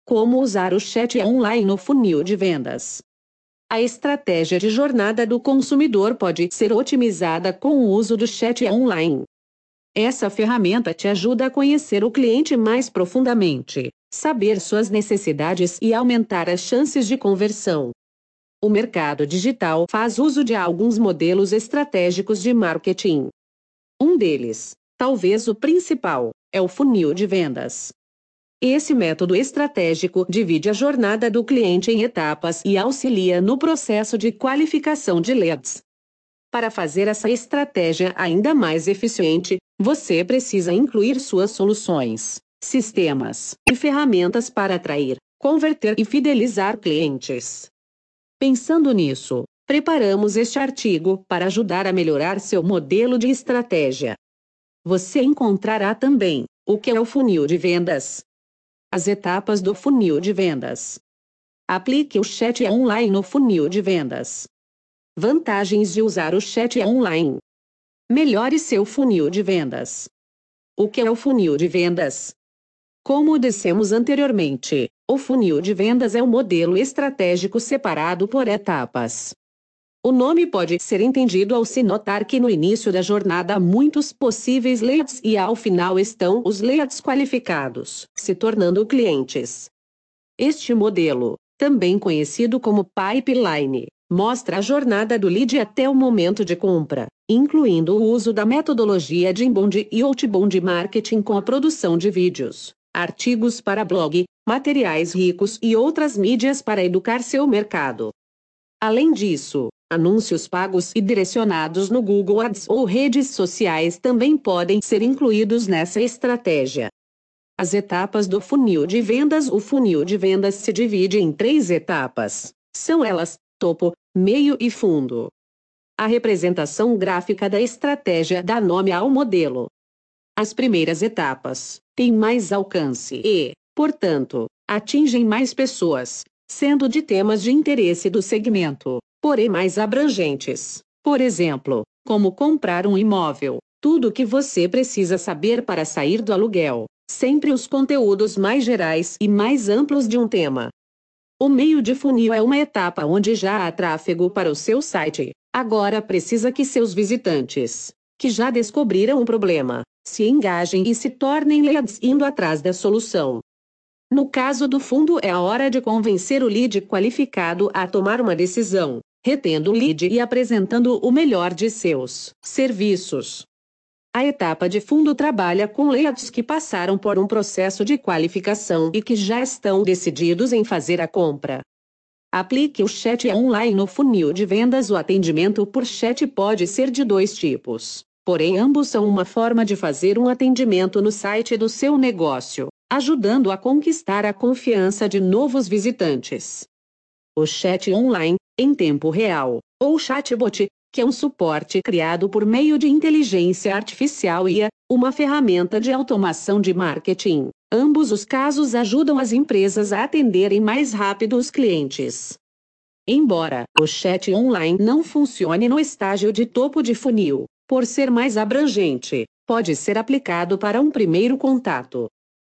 Como usar o chat online no funil de vendas. A estratégia de jornada do consumidor pode ser otimizada com o uso do chat online. Essa ferramenta te ajuda a conhecer o cliente mais profundamente, saber suas necessidades e aumentar as chances de conversão. O mercado digital faz uso de alguns modelos estratégicos de marketing. Um deles, talvez o principal, é o funil de vendas. Esse método estratégico divide a jornada do cliente em etapas e auxilia no processo de qualificação de leads. Para fazer essa estratégia ainda mais eficiente, você precisa incluir suas soluções, sistemas e ferramentas para atrair, converter e fidelizar clientes. Pensando nisso, preparamos este artigo para ajudar a melhorar seu modelo de estratégia. Você encontrará também o que é o funil de vendas. As etapas do funil de vendas. Aplique o chat online no funil de vendas. Vantagens de usar o chat online. Melhore seu funil de vendas. O que é o funil de vendas? Como dissemos anteriormente, o funil de vendas é um modelo estratégico separado por etapas. O nome pode ser entendido ao se notar que no início da jornada há muitos possíveis leads e ao final estão os leads qualificados, se tornando clientes. Este modelo, também conhecido como pipeline, mostra a jornada do lead até o momento de compra, incluindo o uso da metodologia de inbound e outbound marketing com a produção de vídeos, artigos para blog, materiais ricos e outras mídias para educar seu mercado. Além disso, anúncios pagos e direcionados no Google Ads ou redes sociais também podem ser incluídos nessa estratégia. As etapas do funil de vendas. O funil de vendas se divide em 3 etapas. São elas: topo, meio e fundo. A representação gráfica da estratégia dá nome ao modelo. As primeiras etapas têm mais alcance e, portanto, atingem mais pessoas, sendo de temas de interesse do segmento, porém mais abrangentes. Por exemplo, como comprar um imóvel, tudo o que você precisa saber para sair do aluguel, sempre os conteúdos mais gerais e mais amplos de um tema. O meio de funil é uma etapa onde já há tráfego para o seu site. Agora precisa que seus visitantes, que já descobriram o problema, se engajem e se tornem leads indo atrás da solução. No caso do fundo, é a hora de convencer o lead qualificado a tomar uma decisão, retendo o lead e apresentando o melhor de seus serviços. A etapa de fundo trabalha com leads que passaram por um processo de qualificação e que já estão decididos em fazer a compra. Aplique o chat online no funil de vendas. O atendimento por chat pode ser de 2 tipos, porém ambos são uma forma de fazer um atendimento no site do seu negócio, ajudando a conquistar a confiança de novos visitantes. O chat online, em tempo real, ou chatbot, que é um suporte criado por meio de inteligência artificial IA, uma ferramenta de automação de marketing. Ambos os casos ajudam as empresas a atenderem mais rápido os clientes. Embora o chat online não funcione no estágio de topo de funil, por ser mais abrangente, pode ser aplicado para um primeiro contato.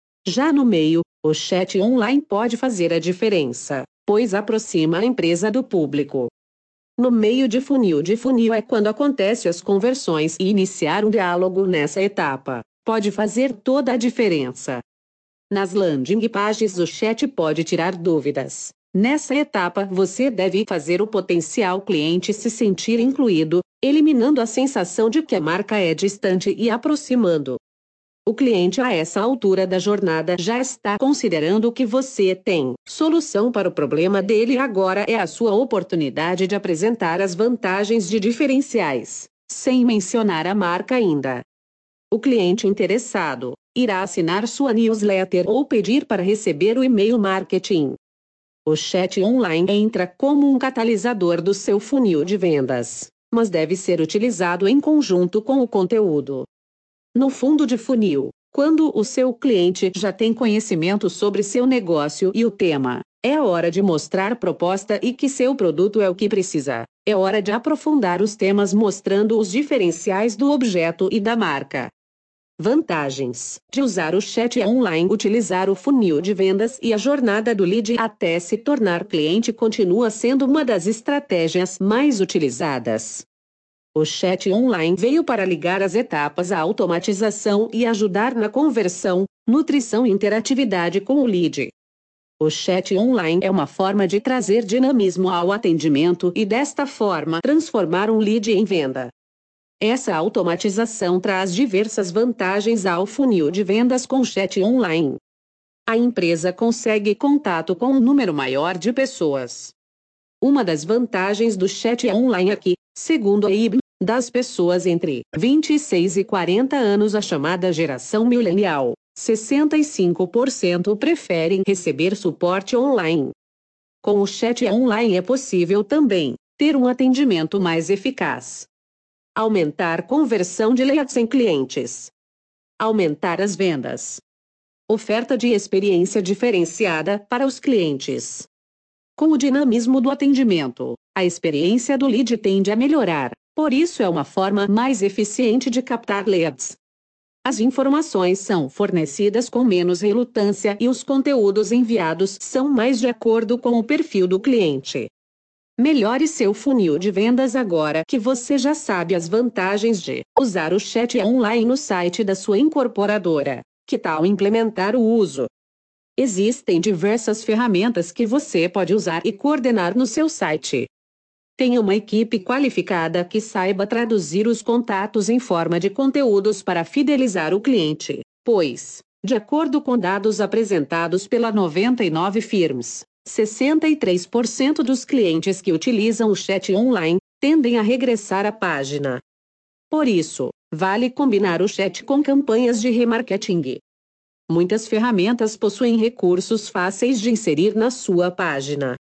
Já no meio, o chat online pode fazer a diferença, pois aproxima a empresa do público. No meio de funil é quando acontecem as conversões e iniciar um diálogo nessa etapa pode fazer toda a diferença. Nas landing pages, o chat pode tirar dúvidas. Nessa etapa, você deve fazer o potencial cliente se sentir incluído, eliminando a sensação de que a marca é distante e aproximando. O cliente a essa altura da jornada já está considerando que você tem solução para o problema dele. Agora é a sua oportunidade de apresentar as vantagens de diferenciais, sem mencionar a marca ainda. O cliente interessado irá assinar sua newsletter ou pedir para receber o e-mail marketing. O chat online entra como um catalisador do seu funil de vendas, mas deve ser utilizado em conjunto com o conteúdo. No fundo de funil, quando o seu cliente já tem conhecimento sobre seu negócio e o tema, é hora de mostrar proposta e que seu produto é o que precisa. É hora de aprofundar os temas mostrando os diferenciais do objeto e da marca. Vantagens de usar o chat online. Utilizar o funil de vendas e a jornada do lead até se tornar cliente continua sendo uma das estratégias mais utilizadas. O chat online veio para ligar as etapas à automatização e ajudar na conversão, nutrição e interatividade com o lead. O chat online é uma forma de trazer dinamismo ao atendimento e, desta forma, transformar um lead em venda. Essa automatização traz diversas vantagens ao funil de vendas com chat online. A empresa consegue contato com um número maior de pessoas. Uma das vantagens do chat online é que, segundo a IBM, das pessoas entre 26 e 40 anos, a chamada geração millennial, 65% preferem receber suporte online. Com o chat online é possível também ter um atendimento mais eficaz. Aumentar conversão de leads em clientes. Aumentar as vendas. Oferta de experiência diferenciada para os clientes. Com o dinamismo do atendimento, a experiência do lead tende a melhorar, por isso é uma forma mais eficiente de captar leads. As informações são fornecidas com menos relutância e os conteúdos enviados são mais de acordo com o perfil do cliente. Melhore seu funil de vendas agora que você já sabe as vantagens de usar o chat online no site da sua incorporadora. Que tal implementar o uso? Existem diversas ferramentas que você pode usar e coordenar no seu site. Tenha uma equipe qualificada que saiba traduzir os contatos em forma de conteúdos para fidelizar o cliente, pois, de acordo com dados apresentados pela 99 Firms, 63% dos clientes que utilizam o chat online tendem a regressar à página. Por isso, vale combinar o chat com campanhas de remarketing. Muitas ferramentas possuem recursos fáceis de inserir na sua página.